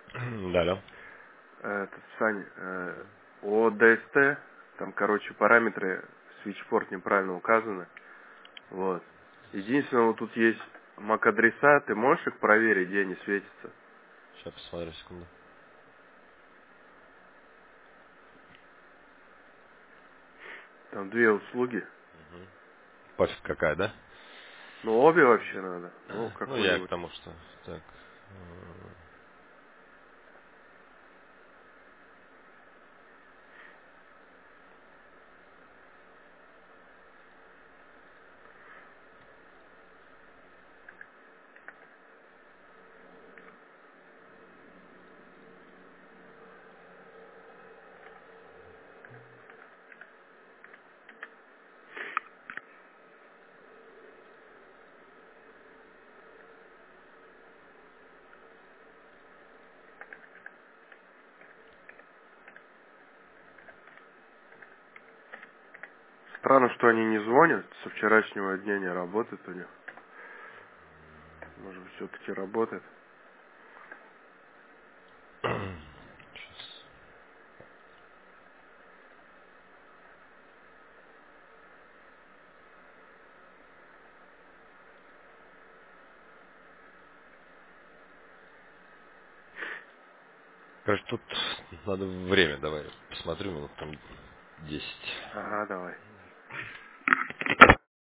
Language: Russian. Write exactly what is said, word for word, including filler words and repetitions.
Да, да. Этот, Сань, э, о ДСТ, там, короче, параметры switchport неправильно указаны. Вот. Единственное, вот тут есть MAC-адреса, ты можешь их проверить, где они светятся? Сейчас посмотрю, секунду. Там две услуги. Пофиг какая, да? Ну, обе вообще надо. Ну, Ну, я к какую-нибудь. тому, что... Так. э, Странно, что они не звонят. Со вчерашнего дня не работает у них. Может быть, все-таки работает. Сейчас. Короче, тут надо время, давай посмотрю, минут там десять. Ага, давай.